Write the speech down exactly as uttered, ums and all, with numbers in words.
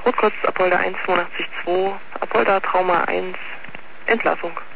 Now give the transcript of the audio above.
Rotkreuz Apolda eins fünfundachtzig zwei, Apolda Trauma eins, Entlassung.